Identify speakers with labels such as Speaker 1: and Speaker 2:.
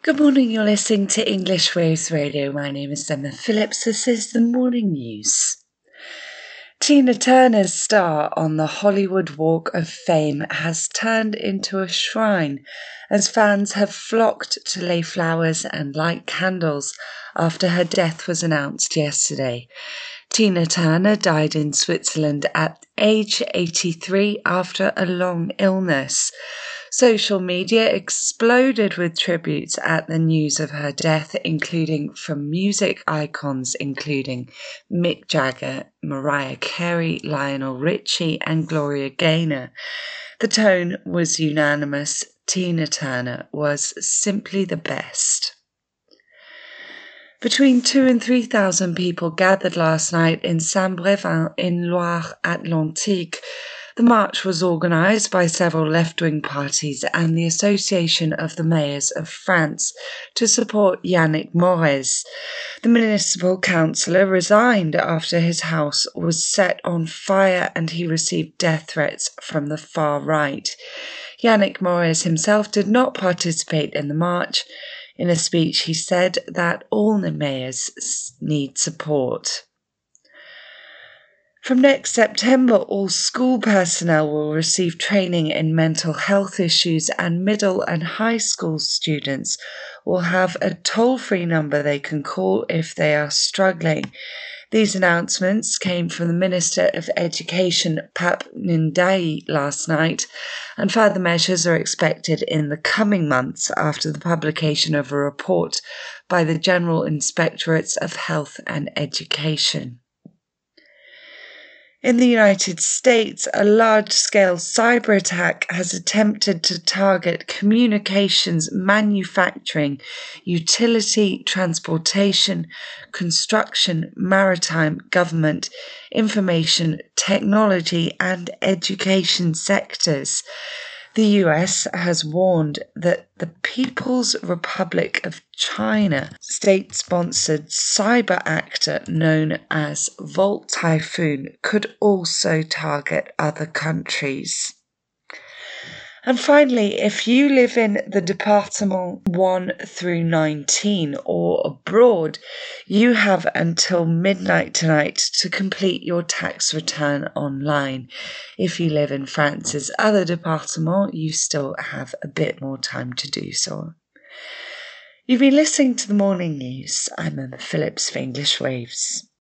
Speaker 1: Good morning, you're listening to English Waves Radio. My name is Emma Phillips. This is the morning news. Tina Turner's star on the Hollywood Walk of Fame has turned into a shrine as fans have flocked to lay flowers and light candles after her death was announced yesterday. Tina Turner died in Switzerland at age 83 after a long illness. Social media exploded with tributes at the news of her death, including from music icons including Mick Jagger, Mariah Carey, Lionel Richie and Gloria Gaynor. The tone was unanimous. Tina Turner was simply the best. Between 2,000 and 3,000 people gathered last night in Saint-Brévin in Loire-Atlantique. The march was organised by several left-wing parties and the Association of the Mayors of France to support Yannick Morez. The municipal councillor resigned after his house was set on fire and he received death threats from the far right. Yannick Morez himself did not participate in the march. In a speech, he said that all the mayors need support. From next September, all school personnel will receive training in mental health issues, and middle and high school students will have a toll-free number they can call if they are struggling. These announcements came from the Minister of Education, Pap Ndiaye, last night, and further measures are expected in the coming months after the publication of a report by the General Inspectorates of Health and Education. In the United States, a large-scale cyber attack has attempted to target communications, manufacturing, utility, transportation, construction, maritime, government, information, technology, and education sectors. The US has warned that the People's Republic of China state-sponsored cyber actor known as Volt Typhoon could also target other countries. And finally, if you live in the Departement 1 through 19 or abroad, you have until midnight tonight to complete your tax return online. If you live in France's other départements, you still have a bit more time to do so. You've been listening to the morning news. I'm Emma Phillips for English Waves.